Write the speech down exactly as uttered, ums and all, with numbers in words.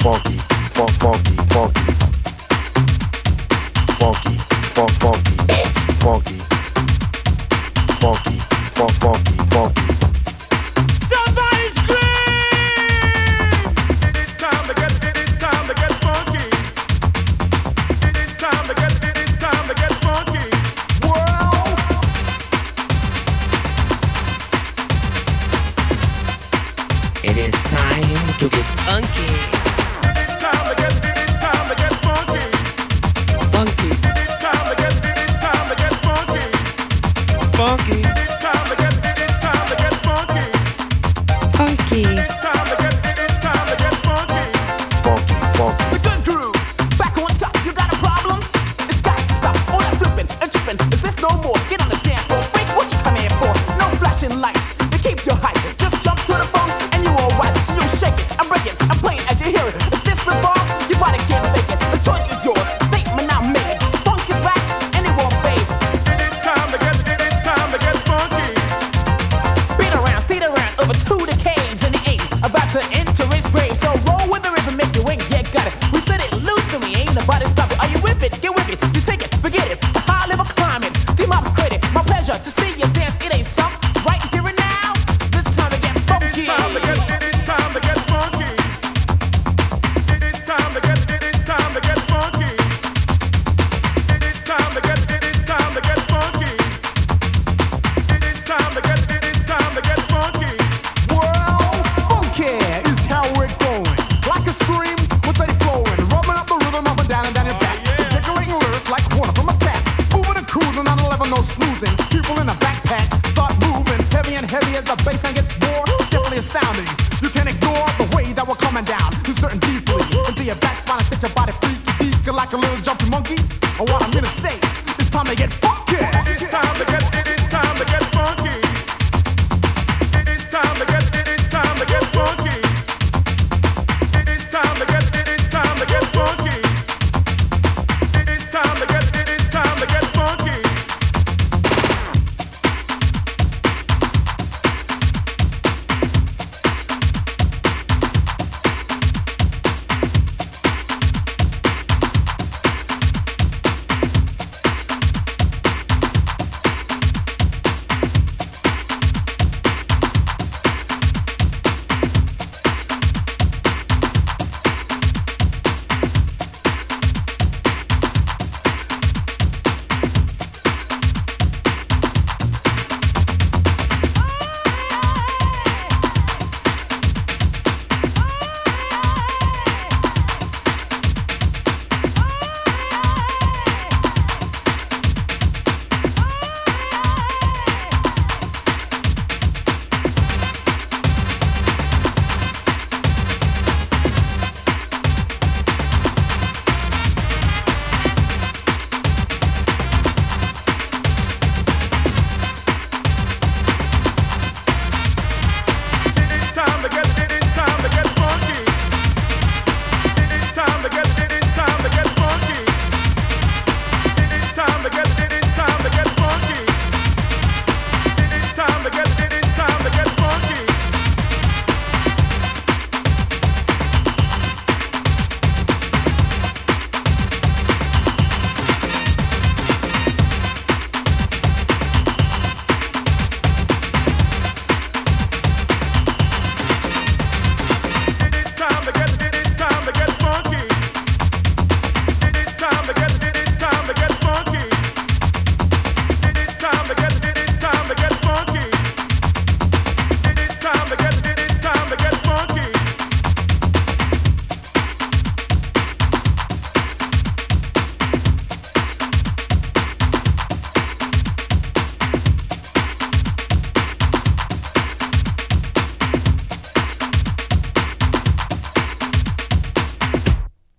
funky, funk, funky, funky, funky, funk, funky, funky, funky, funk, funky, funky. Somebody scream! It's time to get, it's time to get funky. It's time to get, it's time to get funky. World. It is time to get funky. It's time to get, it's time to get funky. Funky. It's time to get, it's time to get funky. Funky. It's time to get, it's time to get funky. Funky. It's time to get, it's time to get funky. Funky, funky. The good groove, back on top, you got a problem? It's got to stop, all that flipping and tripping. Is this no more? Get on the dance floor, freak, what you come here for? No flashing lights, to keep your hype. Just jump to the phone and you alright. So you shake it, I'm breaking, I'm playing as you hear it. Is this the boss? Your body can't fake it. The choice is yours, statement I'm making. Funk is back and it won't fade. It's time to get, it's time to get funky. Beat around, stayed around over two decades and he ain't about to enter his grave. So roll with the rhythm, make you wing, yeah, got it. We set it loose and we ain't about to stop it. Are you with it? Get with it. You take it, forget it. The high level climbing, D-Mob's credit. My pleasure to see you dance. It ain't some right here and now. This time to get funky. It's time to get, it's time to get funky. It's time to get, it's time to get funky. It's time to get, it's time to get funky. It's time to get, it's time to get funky. World funky is how we're going. Like a stream, we're steady flowing, rubbing up the rhythm up and down and down your back. yeah. Jiggling lyrics like water from a tap. Moving and cruising on eleven, no snoozing. People in a backpack start moving, heavy and heavy as the bassline gets more. Definitely astounding. You can't ignore the way that we're coming down. You're certain deeply into your back spine and set your body freaky deakin' like a little jumpy monkey. And what I'm gonna say, it's time to get funky.